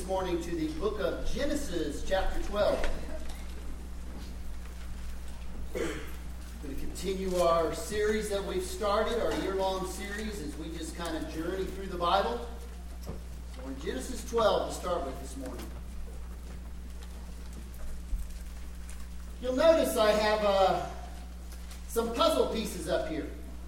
this morning to the book of Genesis, chapter 12. We're going to continue our series that we've started, our year-long series, as we just kind of journey through the Bible. So we're in Genesis 12 to start with this morning. You'll notice I have some puzzle pieces up here.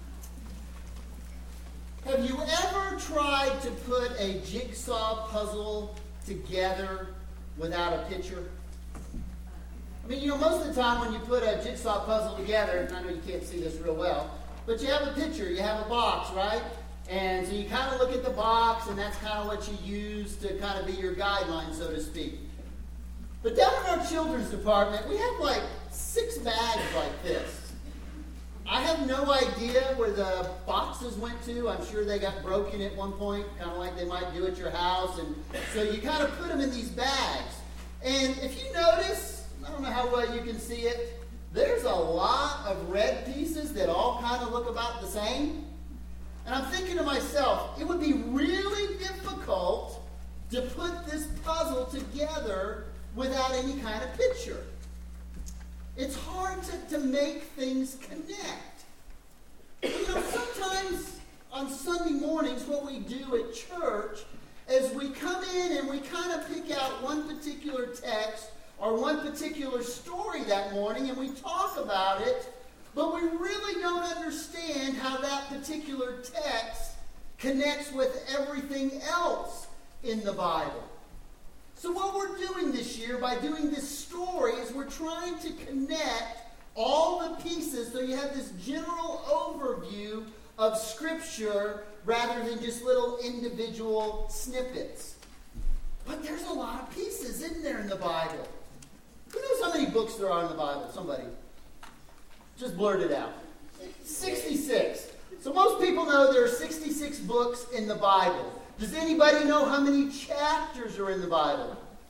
Have you ever tried to put a jigsaw puzzle together without a picture? I mean, most of the time when you put a jigsaw puzzle together, and I know you can't see this real well, but you have a picture, you have a box, right? And so you kind of look at the box, and that's kind of what you use to kind of be your guideline, so to speak. But down in our children's department, we have like 6 bags like this. I have no idea where the boxes went to. I'm sure they got broken at one point, kind of like they might do at your house. And so you kind of put them in these bags. And if you notice, I don't know how well you can see it, there's a lot of red pieces that all kind of look about the same. And I'm thinking to myself, it would be really difficult to put this puzzle together without any kind of picture. It's hard to make things connect. Sometimes on Sunday mornings, what we do at church is we come in and we kind of pick out one particular text or one particular story that morning and we talk about it, but we really don't understand how that particular text connects with everything else in the Bible. So what we're doing this year by doing this story is we're trying to connect all the pieces so you have this general overview of Scripture rather than just little individual snippets. But there's a lot of pieces, isn't there, in the Bible? Who knows how many books there are in the Bible? Somebody. Just blurt it out. 66. So most people know there are 66 books in the Bible. Does anybody know how many chapters are in the Bible?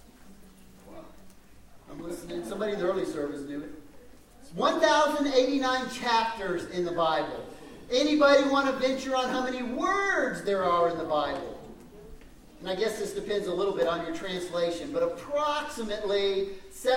I'm listening. Somebody in the early service knew it. It's 1,089 chapters in the Bible. Anybody want to venture on how many words there are in the Bible? And I guess this depends a little bit on your translation, but approximately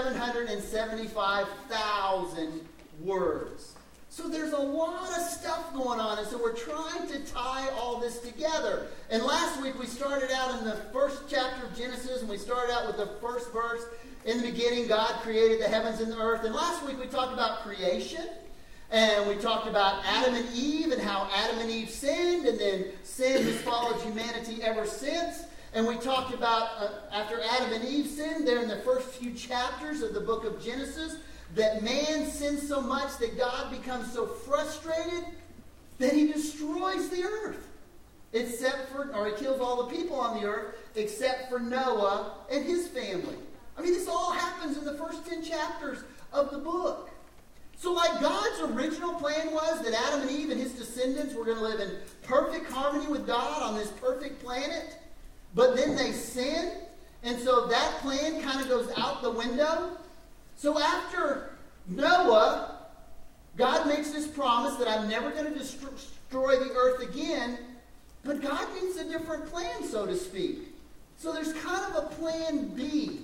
775,000 words. So there's a lot of stuff going on, and so we're trying to tie all this together. And last week we started out in the first chapter of Genesis, and we started out with the first verse. In the beginning, God created the heavens and the earth. And last week we talked about creation, and we talked about Adam and Eve and how Adam and Eve sinned, and then sin has followed humanity ever since. And we talked about after Adam and Eve sinned, there in the first few chapters of the book of Genesis, that man sins so much that God becomes so frustrated that he destroys the earth. He kills all the people on the earth except for Noah and his family. I mean, this all happens in the first 10 chapters of the book. So like God's original plan was that Adam and Eve and his descendants were going to live in perfect harmony with God on this perfect planet, but then they sin, and so that plan kind of goes out the window. So after Noah, God makes this promise that I'm never going to destroy the earth again, but God needs a different plan, so to speak. So there's kind of a plan B.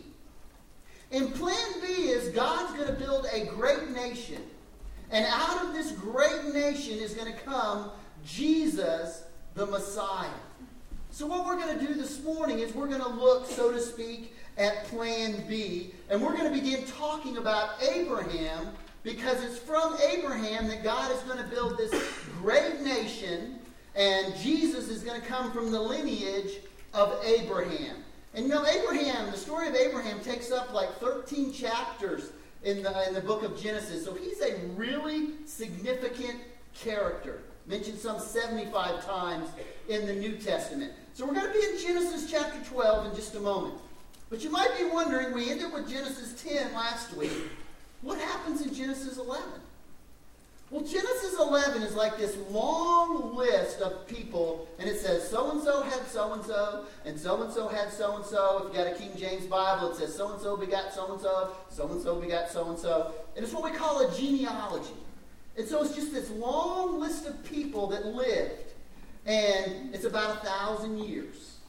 And plan B is God's going to build a great nation. And out of this great nation is going to come Jesus, the Messiah. So what we're going to do this morning is we're going to look, so to speak, at plan B, and we're going to begin talking about Abraham, because it's from Abraham that God is going to build this great nation, and Jesus is going to come from the lineage of Abraham. And Abraham, the story of Abraham takes up like 13 chapters in the book of Genesis, so he's a really significant character, mentioned some 75 times in the New Testament. So we're going to be in Genesis chapter 12 in just a moment. But you might be wondering, we ended with Genesis 10 last week. What happens in Genesis 11? Well, Genesis 11 is like this long list of people, and it says so-and-so had so-and-so, and so-and-so had so-and-so. If you got a King James Bible, it says so-and-so begot so-and-so, so-and-so begot so-and-so. And it's what we call a genealogy. And so it's just this long list of people that lived, and it's about 1,000 years.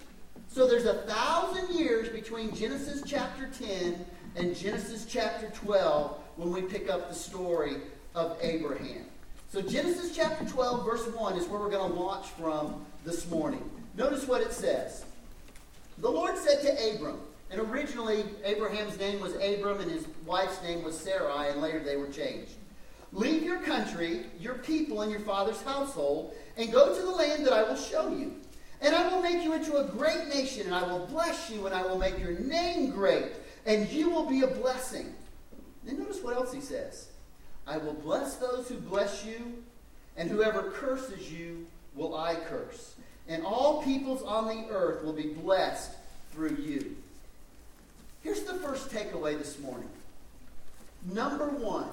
So there's 1,000 years between Genesis chapter 10 and Genesis chapter 12 when we pick up the story of Abraham. So Genesis chapter 12, verse 1 is where we're going to launch from this morning. Notice what it says. The Lord said to Abram, and originally Abraham's name was Abram and his wife's name was Sarai, and later they were changed. Leave your country, your people, and your father's household, and go to the land that I will show you. And I will make you into a great nation, and I will bless you, and I will make your name great, and you will be a blessing. Then notice what else he says. I will bless those who bless you, and whoever curses you will I curse. And all peoples on the earth will be blessed through you. Here's the first takeaway this morning. Number one,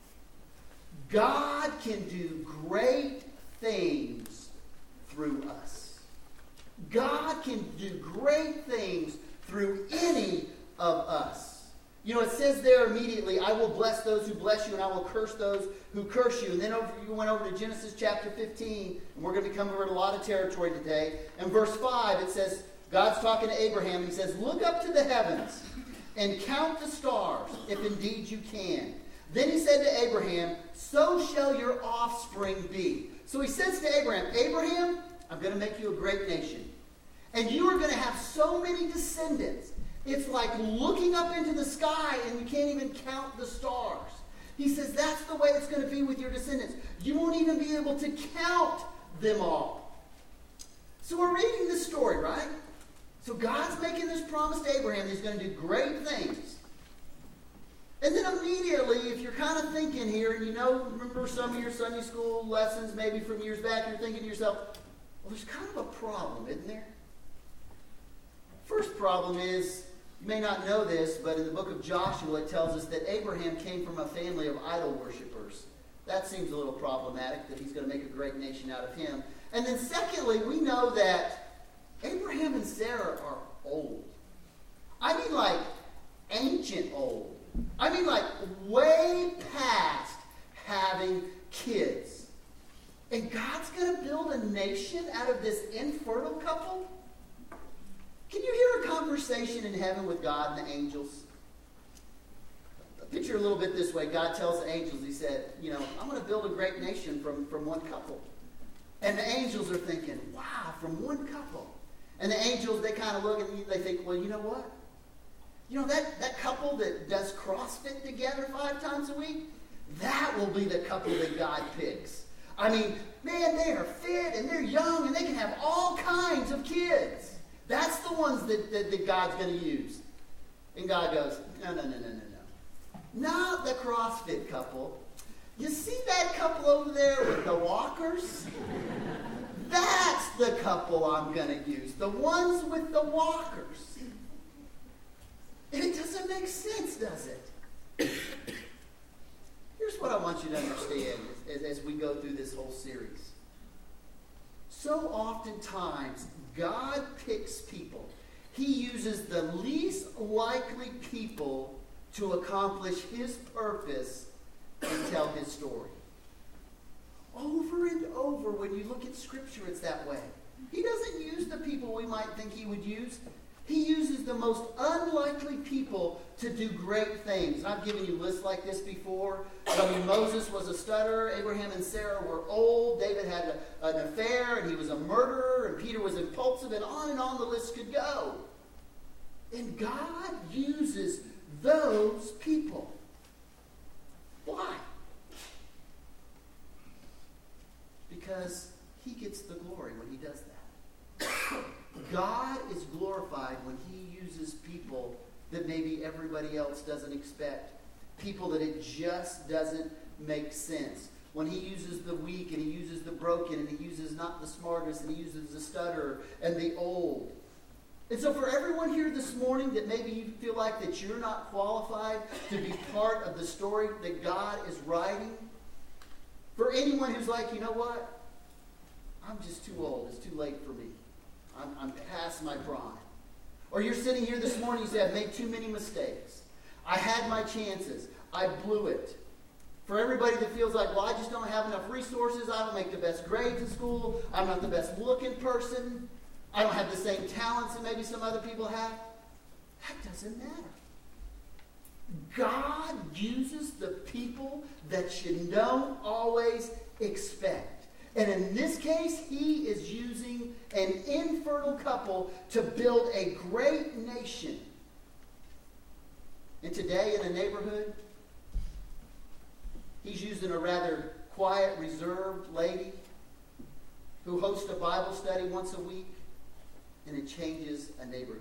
God can do great things through us. God can do great things through any of us. You know, it says there immediately, I will bless those who bless you, and I will curse those who curse you. And then you went over to Genesis chapter 15, and we're going to cover a lot of territory today. And verse 5, it says, God's talking to Abraham, and he says, look up to the heavens and count the stars, if indeed you can. Then he said to Abraham, so shall your offspring be. So he says to Abraham, Abraham, I'm going to make you a great nation. And you are going to have so many descendants. It's like looking up into the sky and you can't even count the stars. He says that's the way it's going to be with your descendants. You won't even be able to count them all. So we're reading this story, right? So God's making this promise to Abraham. He's going to do great things. And then immediately, if you're kind of thinking here, and you know, remember some of your Sunday school lessons maybe from years back, you're thinking to yourself, well, there's kind of a problem, isn't there? First problem is, you may not know this, but in the book of Joshua, it tells us that Abraham came from a family of idol worshipers. That seems a little problematic, that he's going to make a great nation out of him. And then secondly, we know that Abraham and Sarah are old. I mean like ancient old. I mean like way past having kids. And God's going to build a nation out of this infertile couple? Can you hear a conversation in heaven with God and the angels? Picture a little bit this way. God tells the angels, he said, you know, I'm going to build a great nation from one couple. And the angels are thinking, wow, from one couple. And the angels, they kind of look at me, they think, well, you know what? You know, that couple that does CrossFit together 5 times a week, that will be the couple that God picks. I mean, man, they are fit and they're young and they can have all kinds of kids. That's the ones that God's going to use. And God goes, no. Not the CrossFit couple. You see that couple over there with the walkers? That's the couple I'm going to use. The ones with the walkers. And it doesn't make sense, does it? Here's what I want you to understand as we go through this whole series. So oftentimes, God picks people. He uses the least likely people to accomplish his purpose and tell his story. Over and over, when you look at Scripture, it's that way. He doesn't use the people we might think he would use. He uses the most unlikely people to do great things. And I've given you lists like this before. I mean, Moses was a stutterer. Abraham and Sarah were old. David had an affair, and he was a murderer. And Peter was impulsive, and on the list could go. And God uses those people. Why? Because he gets the glory when he does that. God is glorified when he uses people that maybe everybody else doesn't expect. People that it just doesn't make sense. When he uses the weak and he uses the broken and he uses not the smartest and he uses the stutterer and the old. And so for everyone here this morning that maybe you feel like that you're not qualified to be part of the story that God is writing, for anyone who's like, you know what? I'm just too old. It's too late for me. I'm past my prime. Or you're sitting here this morning and you say, I've made too many mistakes. I had my chances. I blew it. For everybody that feels like, well, I just don't have enough resources. I don't make the best grades in school. I'm not the best looking person. I don't have the same talents that maybe some other people have. That doesn't matter. God uses the people that you don't always expect. And in this case, he is using an infertile couple to build a great nation. And today in a neighborhood, he's using a rather quiet, reserved lady who hosts a Bible study once a week, and it changes a neighborhood.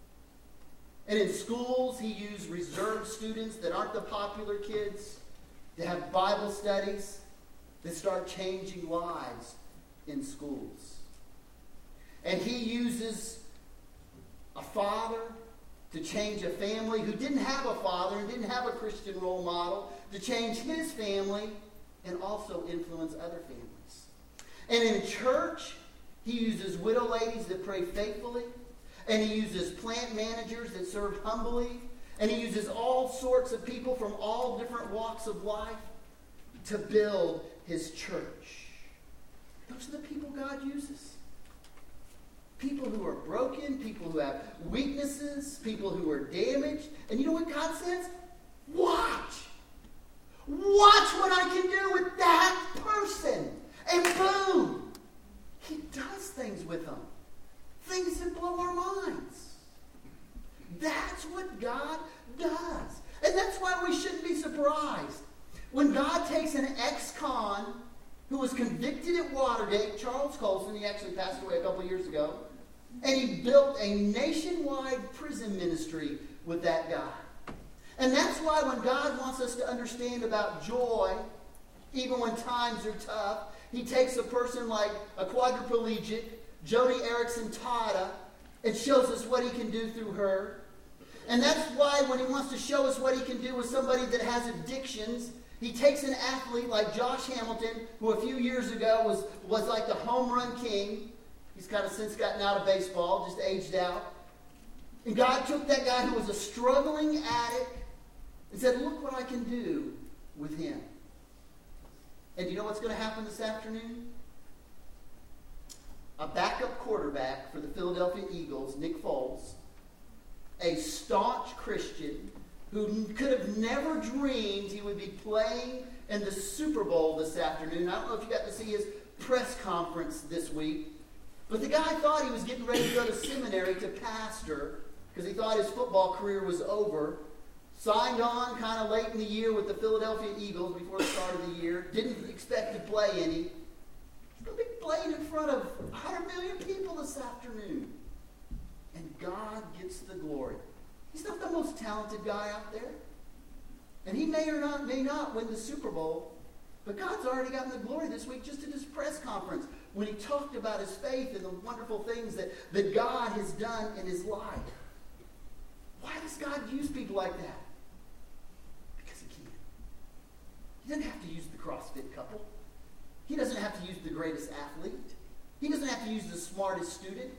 And in schools, he used reserved students that aren't the popular kids to have Bible studies that start changing lives in schools. And he uses a father to change a family who didn't have a father and didn't have a Christian role model, to change his family and also influence other families. And in church, he uses widow ladies that pray faithfully. And he uses plant managers that serve humbly. And he uses all sorts of people from all different walks of life to build his church. Those are the people God uses. People who are broken, people who have weaknesses, people who are damaged. And you know what God says? Watch. Watch what I can do with that person. And boom, he does things with them. Things that blow our minds. That's what God does. And that's why we shouldn't be surprised when God takes an ex-con who was convicted at Watergate, Charles Colson, he actually passed away a couple years ago, and he built a nationwide prison ministry with that guy. And that's why when God wants us to understand about joy, even when times are tough, he takes a person like a quadriplegic, Joni Eareckson Tada, and shows us what he can do through her. And that's why when he wants to show us what he can do with somebody that has addictions, he takes an athlete like Josh Hamilton, who a few years ago was like the home run king. He's kind of since gotten out of baseball, just aged out. And God took that guy who was a struggling addict and said, look what I can do with him. And do you know what's going to happen this afternoon? A backup quarterback for the Philadelphia Eagles, Nick Foles, a staunch Christian who could have never dreamed he would be playing in the Super Bowl this afternoon. I don't know if you got to see his press conference this week, but the guy thought he was getting ready to go to seminary to pastor because he thought his football career was over. Signed on kind of late in the year with the Philadelphia Eagles before the start of the year. Didn't expect to play any. He's going to be playing in front of 100 million people this afternoon. And God gets the glory. He's not the most talented guy out there. And he may not win the Super Bowl. But God's already gotten the glory this week just at his press conference when he talked about his faith and the wonderful things that God has done in his life. Why does God use people like that? Because he can. He doesn't have to use the CrossFit couple. He doesn't have to use the greatest athlete. He doesn't have to use the smartest student.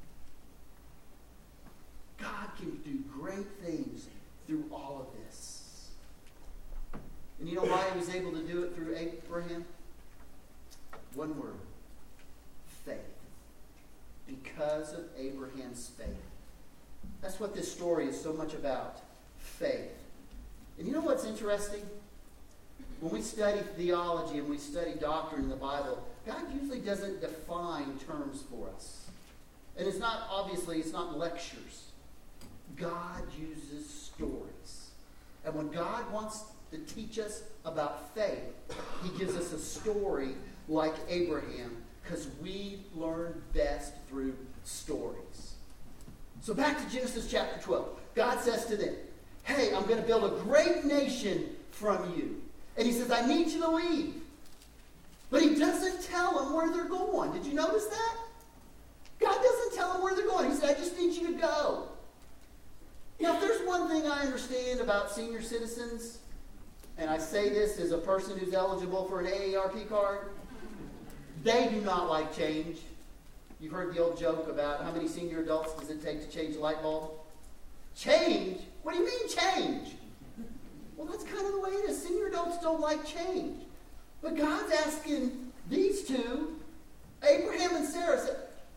God can do great things through all of this. And you know why he was able to do it through Abraham? One word. Faith. Because of Abraham's faith. That's what this story is so much about. Faith. And you know what's interesting? When we study theology and we study doctrine in the Bible, God usually doesn't define terms for us. And it's not lectures. God uses stories. And when God wants to teach us about faith, he gives us a story like Abraham, because we learn best through stories. So back to Genesis chapter 12. God says to them, hey, I'm going to build a great nation from you. And he says, I need you to leave. But he doesn't tell them where they're going. Did you notice that? God doesn't tell them where they're going. He said, I just need you to go. Now, if there's one thing I understand about senior citizens, and I say this as a person who's eligible for an AARP card, they do not like change. You've heard the old joke about how many senior adults does it take to change a light bulb? Change? What do you mean change? Well, that's kind of the way it is. Senior adults don't like change. But God's asking these two, Abraham and Sarah, said,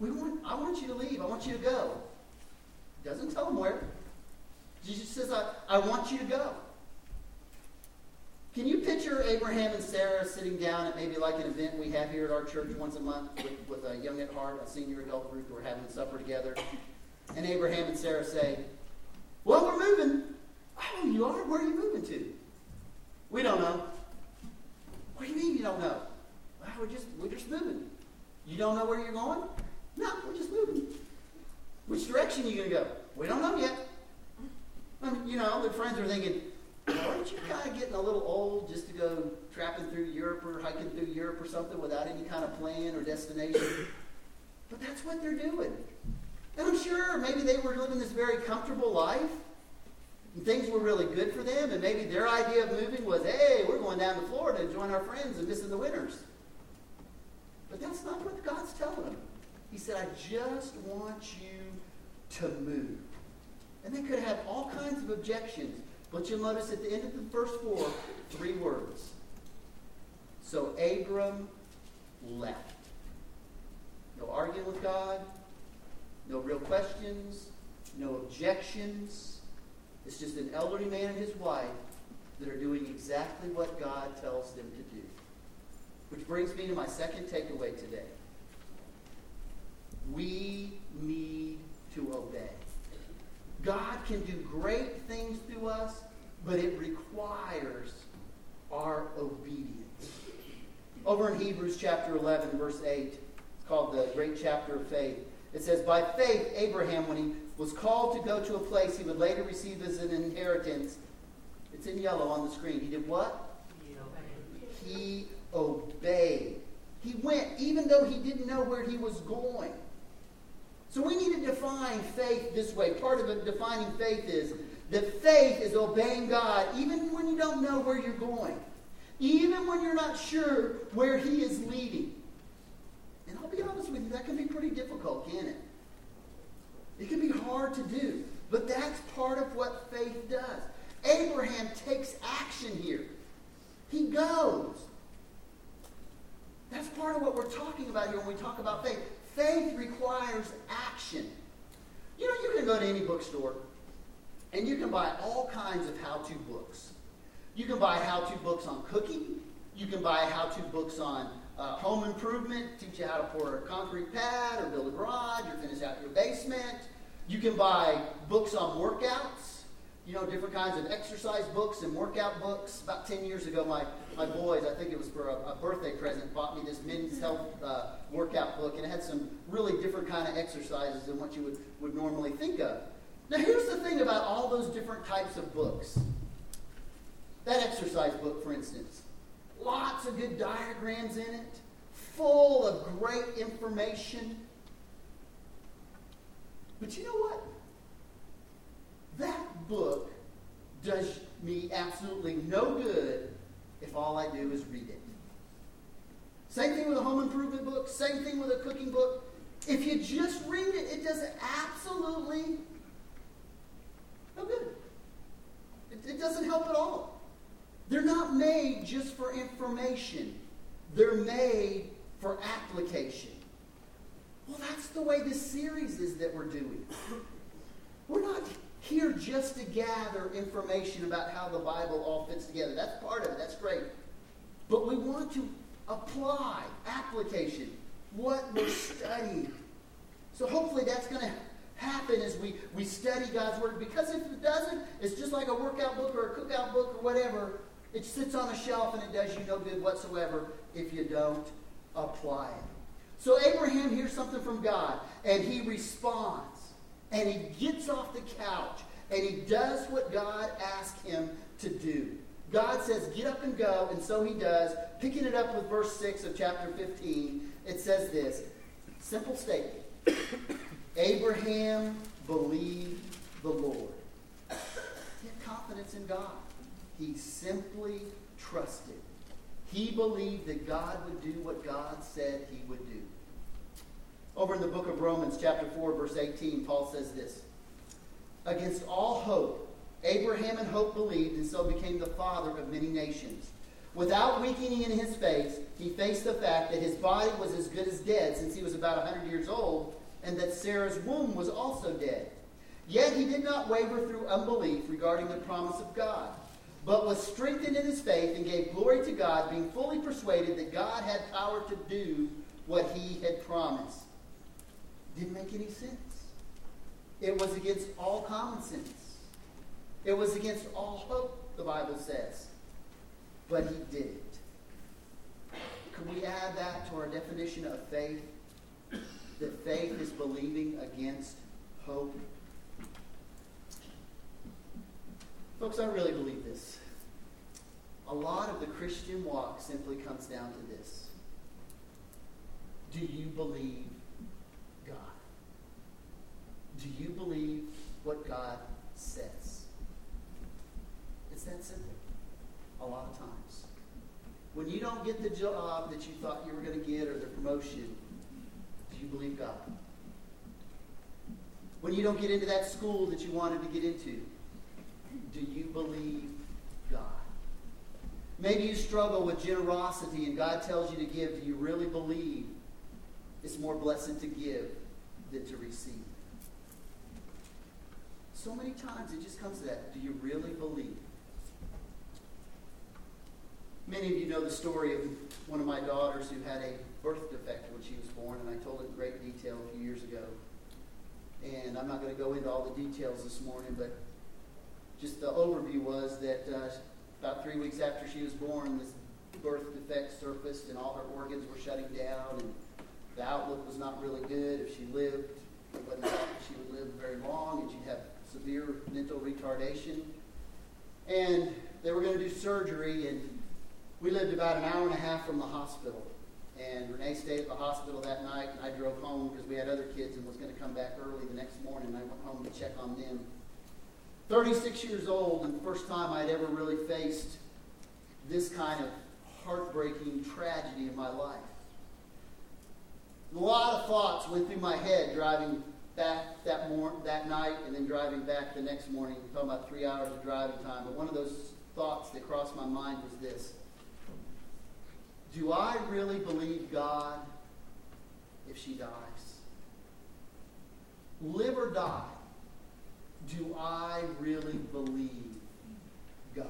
I want you to leave. I want you to go. He doesn't tell them where. Jesus says, I want you to go. Can you picture Abraham and Sarah sitting down at maybe like an event we have here at our church once a month with a young at heart, a senior adult group who are having supper together? And Abraham and Sarah say, well, we're moving. Oh, you are? Where are you moving to? We don't know. What do you mean you don't know? Well, we're just moving. You don't know where you're going? No, we're just moving. Which direction are you going to go? We don't know yet. The friends are thinking, aren't you kind of getting a little old just to go trapping through Europe or hiking through Europe or something without any kind of plan or destination? But that's what they're doing. And I'm sure maybe they were living this very comfortable life. And things were really good for them. And maybe their idea of moving was, hey, we're going down to Florida to join our friends and missing the winters. But that's not what God's telling them. He said, I just want you to move. And they could have all kinds of objections. But you'll notice at the end of the verse 4, 3 words. So Abram left. No arguing with God. No real questions. No objections. It's just an elderly man and his wife that are doing exactly what God tells them to do. Which brings me to my second takeaway today. We need to obey. God can do great things through us, but it requires our obedience. Over in Hebrews chapter 11, verse 8, it's called the great chapter of faith. It says, by faith, Abraham, when he was called to go to a place he would later receive as an inheritance, it's in yellow on the screen. He did what? He obeyed. He went, even though he didn't know where he was going. So we need to define faith this way. Part of defining faith is that faith is obeying God even when you don't know where you're going. Even when you're not sure where he is leading. And I'll be honest with you, that can be pretty difficult, can't it? It can be hard to do. But that's part of what faith does. Abraham takes action here. He goes. That's part of what we're talking about here when we talk about faith. Faith requires action. You can go to any bookstore and you can buy all kinds of how-to books. You can buy how-to books on cooking. You can buy how-to books on home improvement, teach you how to pour a concrete pad or build a garage or finish out your basement. You can buy books on workouts. Different kinds of exercise books and workout books. About 10 years ago, my boys, I think it was for a birthday present, bought me this men's health workout book, and it had some really different kind of exercises than what you would normally think of. Now, here's the thing about all those different types of books. That exercise book, for instance, lots of good diagrams in it, full of great information. But you know what? That book does me absolutely no good if all I do is read it. Same thing with a home improvement book. Same thing with a cooking book. If you just read it, it does absolutely no good. It doesn't help at all. They're not made just for information. They're made for application. Well, that's the way this series is that we're doing. We're not here just to gather information about how the Bible all fits together. That's part of it. That's great. But we want to apply application, what we're studying. So hopefully that's going to happen as we study God's Word. Because if it doesn't, it's just like a workout book or a cookout book or whatever. It sits on a shelf and it does you no good whatsoever if you don't apply it. So Abraham hears something from God and he responds. And he gets off the couch and he does what God asked him to do. God says, get up and go, and so he does. Picking it up with verse 6 of chapter 15, it says this. Simple statement. Abraham believed the Lord. He had confidence in God. He simply trusted. He believed that God would do what God said he would do. Over in the book of Romans, chapter 4, verse 18, Paul says this. Against all hope, Abraham in hope believed and so became the father of many nations. Without weakening in his face, he faced the fact that his body was as good as dead since he was about 100 years old, and that Sarah's womb was also dead. Yet he did not waver through unbelief regarding the promise of God, but was strengthened in his faith and gave glory to God, being fully persuaded that God had power to do what he had promised. Didn't make any sense. It was against all common sense. It was against all hope, the Bible says. But he did it. Can we add that to our definition of faith? That faith is believing against hope. Folks, I really believe this. A lot of the Christian walk simply comes down to this. Do you believe God? Do you believe what God says? It's that simple. A lot of times. When you don't get the job that you thought you were going to get or the promotion, do you believe God? When you don't get into that school that you wanted to get into, do you believe God? Maybe you struggle with generosity and God tells you to give. Do you really believe it's more blessed to give than to receive? So many times it just comes to that. Do you really believe? Many of you know the story of one of my daughters who had a birth defect when she was born, and I told it in great detail a few years ago. And I'm not going to go into all the details this morning, but just the overview was that about 3 weeks after she was born, this birth defect surfaced, and all her organs were shutting down, and the outlook was not really good. If she lived, nobody thought that she would live very long, and she'd have severe mental retardation. And they were going to do surgery, and we lived about an hour and a half from the hospital. And Renee stayed at the hospital that night, and I drove home because we had other kids and was going to come back early the next morning. And I went home to check on them. 36 years old, and the first time I'd ever really faced this kind of heartbreaking tragedy in my life. A lot of thoughts went through my head driving back that night and then driving back the next morning. We're talking about 3 hours of driving time. But one of those thoughts that crossed my mind was this. Do I really believe God if she dies? Live or die, do I really believe God?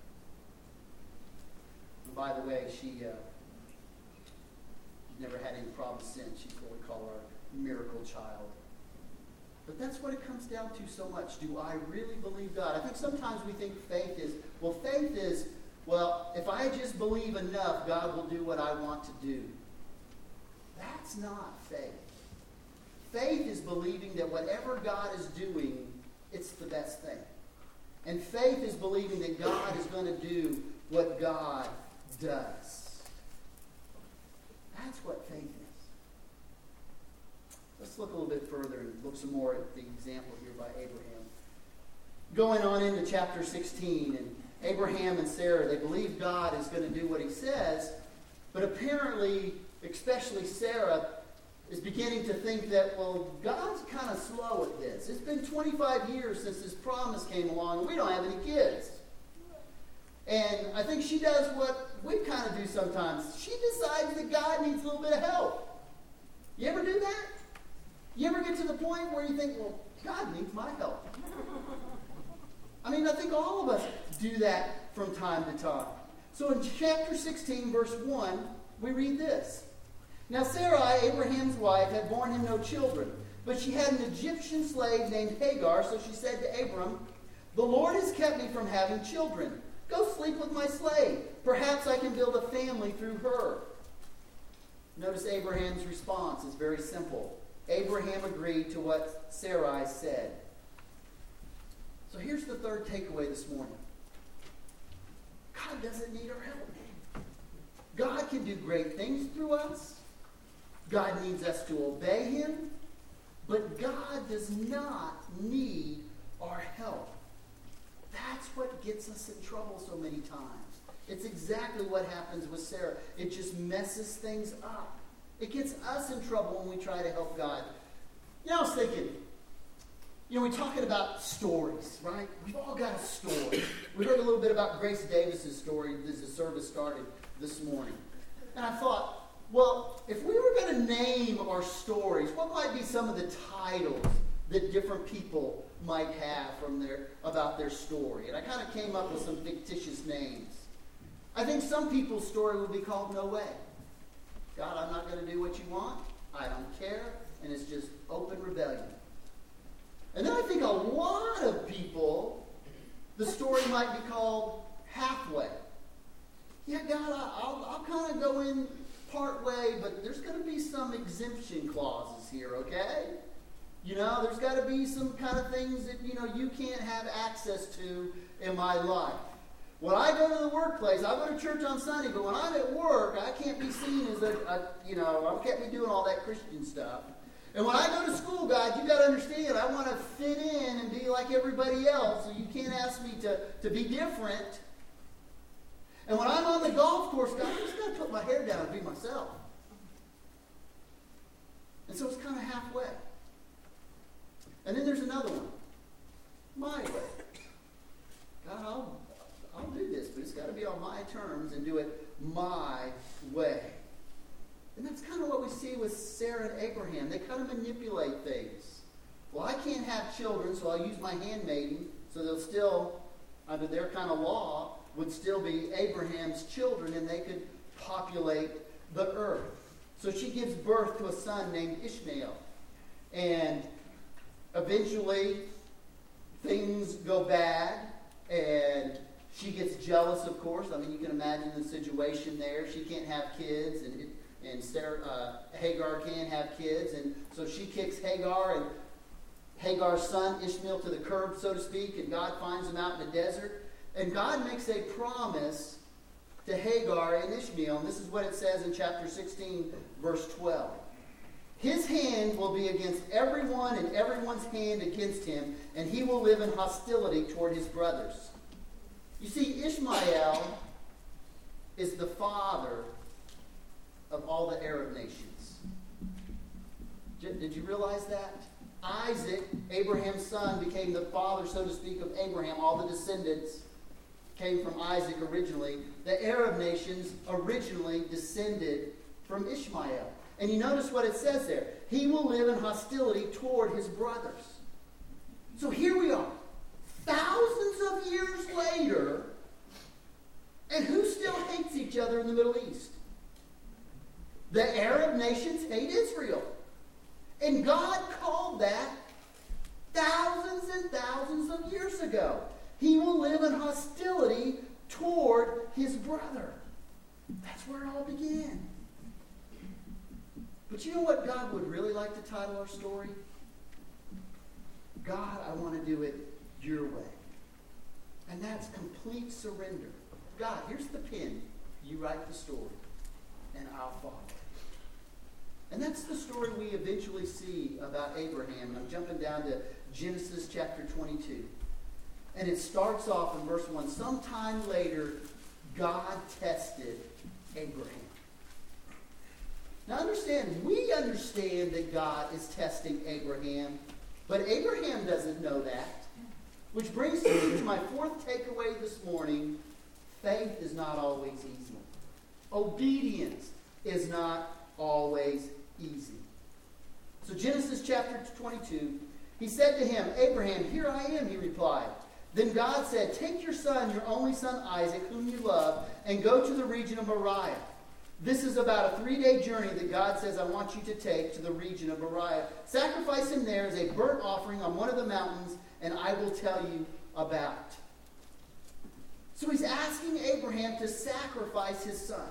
And by the way, she's never had any problems since. She's what we call our miracle child. But that's what it comes down to so much. Do I really believe God? I think sometimes we think faith is, if I just believe enough, God will do what I want to do. That's not faith. Faith is believing that whatever God is doing, it's the best thing. And faith is believing that God is going to do what God does. That's what faith is. Let's look a little bit further and look some more at the example here by Abraham. Going on into chapter 16, and Abraham and Sarah, they believe God is going to do what he says, but apparently, especially Sarah, is beginning to think that, God's kind of slow at this. It's been 25 years since this promise came along, and we don't have any kids. And I think she does what we kind of do sometimes. She decides that God needs a little bit of help. You ever do that? You ever get to the point where you think, God needs my help? I think all of us do that from time to time. So in chapter 16, verse 1, we read this. Now Sarai, Abraham's wife, had borne him no children, but she had an Egyptian slave named Hagar, so she said to Abram, "The Lord has kept me from having children. Go sleep with my slave. Perhaps I can build a family through her." Notice Abraham's response is very simple. Abraham agreed to what Sarai said. So here's the third takeaway this morning. God doesn't need our help. God can do great things through us. God needs us to obey him. But God does not need our help. That's what gets us in trouble so many times. It's exactly what happens with Sarah. It just messes things up. It gets us in trouble when we try to help God. I was thinking, You know, we're talking about stories, right? We've all got a story. We heard a little bit about Grace Davis's story as the service started this morning. And I thought, well, if we were going to name our stories, what might be some of the titles that different people might have about their story? And I kind of came up with some fictitious names. I think some people's story would be called No Way. God, I'm not going to do what you want. I don't care. And it's just open rebellion. And then I think a lot of people, the story might be called Halfway. Yeah, God, I'll kind of go in part way, but there's going to be some exemption clauses here, okay? You know, there's got to be some kind of things that, you know, you can't have access to in my life. When I go to the workplace, I go to church on Sunday, but when I'm at work, I can't be seen as I can't be doing all that Christian stuff. And when I go to school, God, you got to understand, I want to fit in and be like everybody else, so you can't ask me to be different. And when I'm on the golf course, God, I'm just going to put my hair down and be myself. And so it's kind of halfway. And then there's another one. My way. God, I'll do this, but it's got to be on my terms and do it my way. And that's kind of what we see with Sarah and Abraham. They kind of manipulate things. Well, I can't have children, so I'll use my handmaiden, so they'll still, under their kind of law, would still be Abraham's children, and they could populate the earth. So she gives birth to a son named Ishmael. And eventually, things go bad, and she gets jealous, of course. I mean, you can imagine the situation there. She can't have kids, and Hagar can't have kids, and so she kicks Hagar and Hagar's son Ishmael to the curb, so to speak, and God finds him out in the desert. And God makes a promise to Hagar and Ishmael, and this is what it says in chapter 16, verse 12. His hand will be against everyone, and everyone's hand against him, and he will live in hostility toward his brothers. You see, Ishmael is the father of all the Arab nations. Did you realize that? Isaac, Abraham's son, became the father, so to speak, of Abraham. All the descendants came from Isaac originally. The Arab nations originally descended from Ishmael. And you notice what it says there. He will live in hostility toward his brothers. So here we are, thousands of years later, and who still hates each other in the Middle East? The Arab nations hate Israel. And God called that thousands and thousands of years ago. He will live in hostility toward his brother. That's where it all began. But you know what God would really like to title our story? God, I want to do it your way. And that's complete surrender. God, here's the pen. You write the story. And I'll follow. And that's the story we eventually see about Abraham. And I'm jumping down to Genesis chapter 22. And it starts off in verse 1. Sometime later, God tested Abraham. Now we understand that God is testing Abraham, but Abraham doesn't know that. Which brings me to my fourth takeaway this morning. Faith is not always easy. Obedience is not always easy. So Genesis chapter 22, he said to him, Abraham, here I am, he replied. Then God said, take your son, your only son Isaac, whom you love, and go to the region of Moriah. This is about a 3-day journey that God says I want you to take to the region of Moriah. Sacrifice him there as a burnt offering on one of the mountains, and I will tell you about. So he's asking Abraham to sacrifice his son.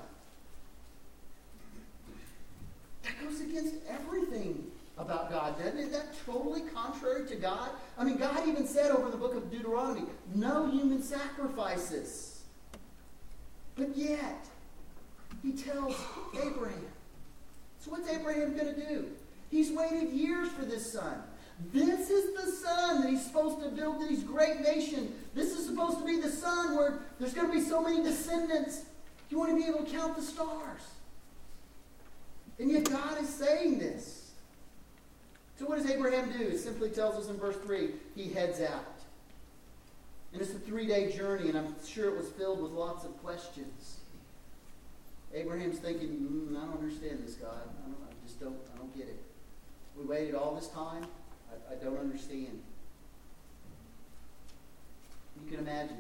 That goes against everything about God, doesn't it? Isn't that totally contrary to God? I mean, God even said over in the book of Deuteronomy, no human sacrifices. But yet, he tells Abraham. So what's Abraham going to do? He's waited years for this son. This is the son that he's supposed to build this great nation. This is supposed to be the son where there's going to be so many descendants. You want to be able to count the stars. And yet God is saying this So what does Abraham do? It simply tells us in verse 3, he heads out. And it's a 3-day journey, and I'm sure it was filled with lots of questions. Abraham's thinking, I don't understand this, God. I don't get it. We waited all this time. I don't understand. You can imagine.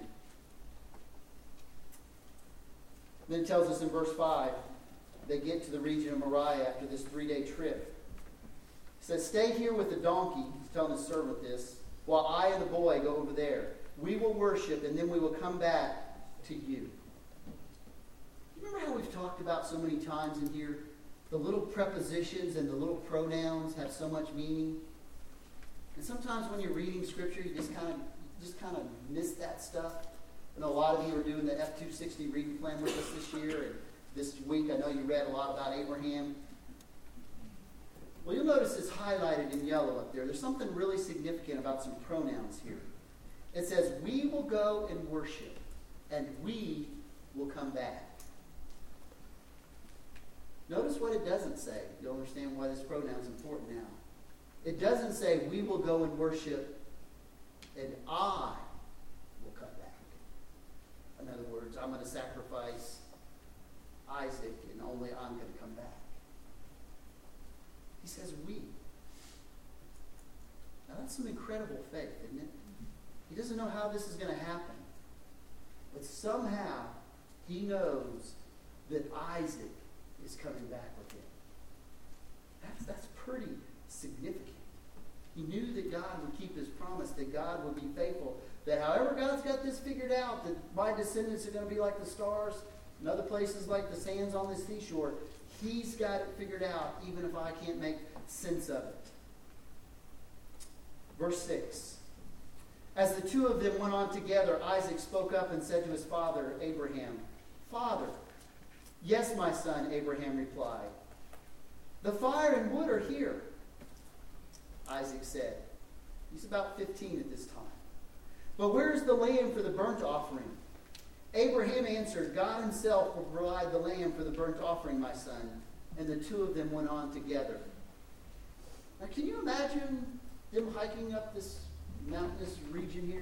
Then it tells us in verse 5, they get to the region of Moriah after this 3-day trip. He says, stay here with the donkey, he's telling his servant this, while I and the boy go over there. We will worship, and then we will come back to you. Remember how we've talked about so many times in here, the little prepositions and the little pronouns have so much meaning? And sometimes when you're reading Scripture, you just kind of miss that stuff. I know a lot of you are doing the F260 reading plan with us this year, and this week I know you read a lot about Abraham. Well, you'll notice it's highlighted in yellow up there. There's something really significant about some pronouns here. It says, we will go and worship, and we will come back. Notice what it doesn't say. You'll understand why this pronoun is important now. It doesn't say, we will go and worship, and I will come back. In other words, I'm going to sacrifice Isaac, and only I'm going to come back. He says, we. Now that's some incredible faith, isn't it? He doesn't know how this is going to happen. But somehow, he knows that Isaac is coming back with him. That's pretty significant. He knew that God would keep his promise, that God would be faithful, that however God's got this figured out, that my descendants are going to be like the stars and other places like the sands on the seashore, he's got it figured out, even if I can't make sense of it. Verse 6. As the two of them went on together, Isaac spoke up and said to his father, Abraham, Father. Yes, my son, Abraham replied. The fire and wood are here, Isaac said. He's about 15 at this time. But where's the lamb for the burnt offering? Abraham answered, God himself will provide the lamb for the burnt offering, my son. And the two of them went on together. Now, can you imagine them hiking up this mountainous region here?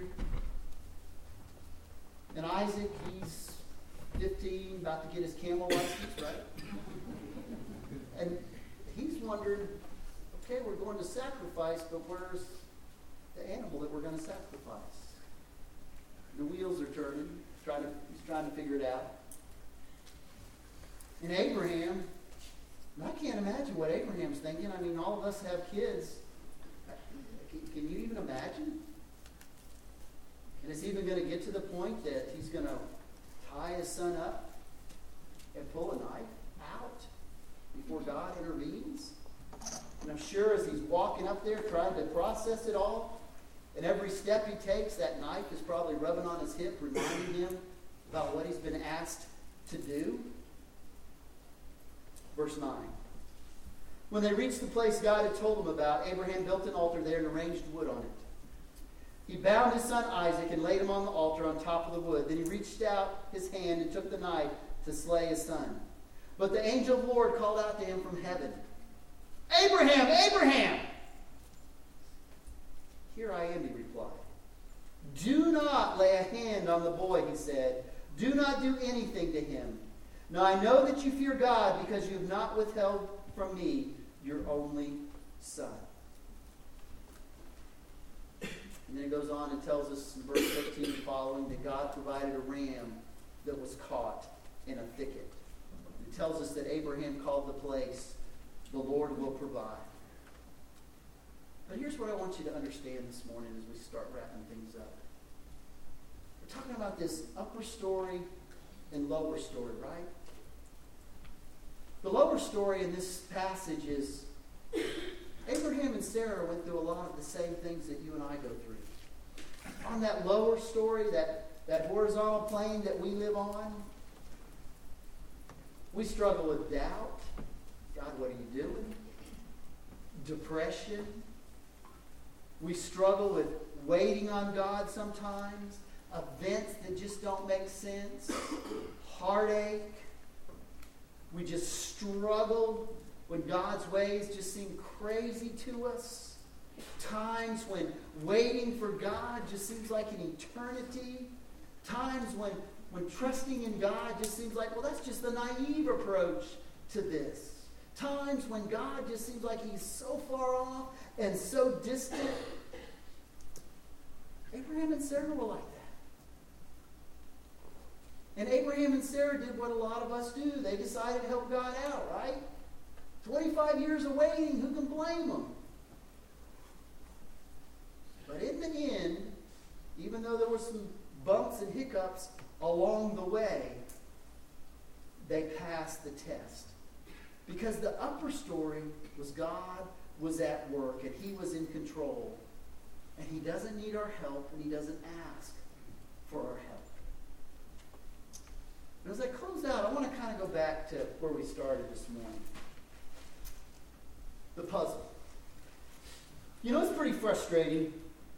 And Isaac, he's 15, about to get his camel license, right? And he's wondering, okay, we're going to sacrifice, but where's the animal that we're going to sacrifice? The wheels are turning. He's trying to figure it out. And Abraham, I can't imagine what Abraham's thinking. I mean, all of us have kids. Can you even imagine? And it's even going to get to the point that he's going to tie his son up and pull a knife out before God intervenes. And I'm sure as he's walking up there trying to process it all, and every step he takes, that knife is probably rubbing on his hip, reminding him about what he's been asked to do. Verse 9. When they reached the place God had told them about, Abraham built an altar there and arranged wood on it. He bound his son Isaac and laid him on the altar on top of the wood. Then he reached out his hand and took the knife to slay his son. But the angel of the Lord called out to him from heaven, Abraham, Abraham! Here I am, he replied. Do not lay a hand on the boy, he said. Do not do anything to him. Now I know that you fear God because you have not withheld from me your only son. And then it goes on and tells us in verse 13 and following that God provided a ram that was caught in a thicket. It tells us that Abraham called the place, the Lord will provide. But here's what I want you to understand this morning as we start wrapping things up. We're talking about this upper story and lower story, right? The lower story in this passage is Abraham and Sarah went through a lot of the same things that you and I go through. On that lower story, that horizontal plane that we live on, we struggle with doubt. God, what are you doing? Depression. We struggle with waiting on God sometimes. Events that just don't make sense. Heartache. We just struggle when God's ways just seem crazy to us. Times when waiting for God just seems like an eternity. Times when trusting in God just seems like, well, that's just the naive approach to this. Times when God just seems like he's so far off and so distant. Abraham and Sarah were like that. And Abraham and Sarah did what a lot of us do. They decided to help God out, right? 25 years of waiting, who can blame them? But in the end, even though there were some bumps and hiccups along the way, they passed the test. Because the upper story was God was at work and he was in control. And he doesn't need our help and he doesn't ask for our help. And as I close out, I want to kind of go back to where we started this morning. The puzzle. You know, it's pretty frustrating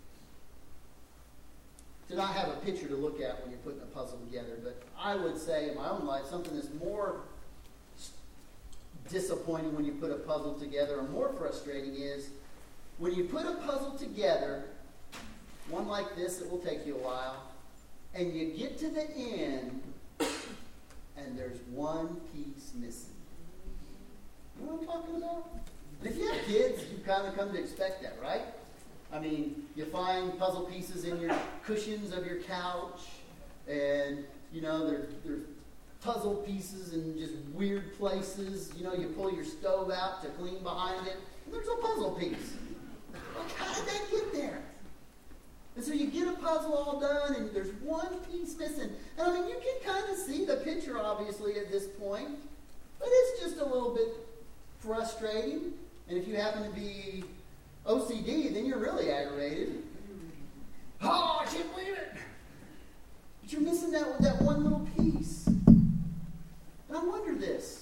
to not have a picture to look at when you're putting a puzzle together. But I would say in my own life, something that's more disappointing when you put a puzzle together or more frustrating is when you put a puzzle together, one like this, it will take you a while, and you get to the end and there's one piece missing. You know what I'm talking about? And if you have kids, you kind of come to expect that, right? I mean, you find puzzle pieces in your cushions of your couch, and, you know, there's puzzle pieces in just weird places. You know, you pull your stove out to clean behind it, and there's a puzzle piece. Like, how did that get there? And so you get a puzzle all done, and there's one piece missing. And I mean, you can kind of see the picture, obviously, at this point, but it's just a little bit frustrating. And if you happen to be OCD, then you're really aggravated. Oh, I can't believe it! But you're missing that one little piece. And I wonder this.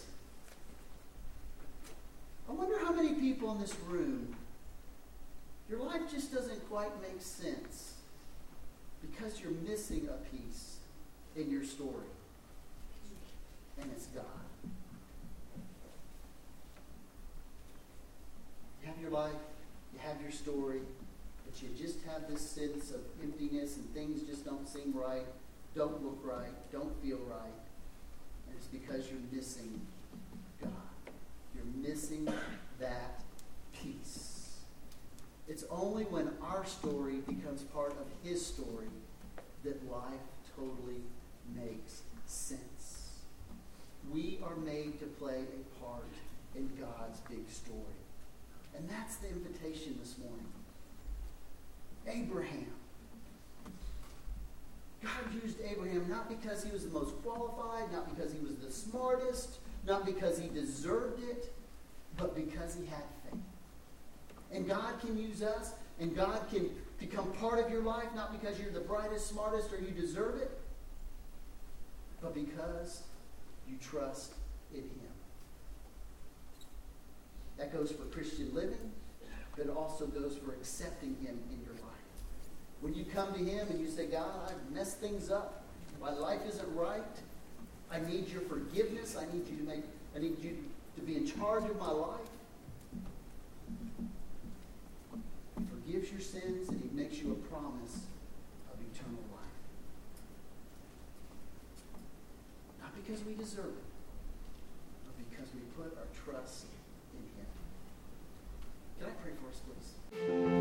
I wonder how many people in this room, your life just doesn't quite make sense because you're missing a piece in your story. And it's God. You have your life, you have your story, but you just have this sense of emptiness and things just don't seem right, don't look right, don't feel right. And it's because you're missing God. You're missing that piece. It's only when our story becomes part of his story that life totally makes sense. We are made to play a part in God's big story. And that's the invitation this morning. Abraham. God used Abraham not because he was the most qualified, not because he was the smartest, not because he deserved it, but because he had faith. And God can use us, and God can become part of your life, not because you're the brightest, smartest, or you deserve it, but because you trust in him. That goes for Christian living, but it also goes for accepting him in your life. When you come to him and you say, God, I've messed things up. My life isn't right. I need your forgiveness. I need you to be in charge of my life. He forgives your sins and he makes you a promise of eternal life. Not because we deserve it, but because we put our trust in him. Can I pray for us, please?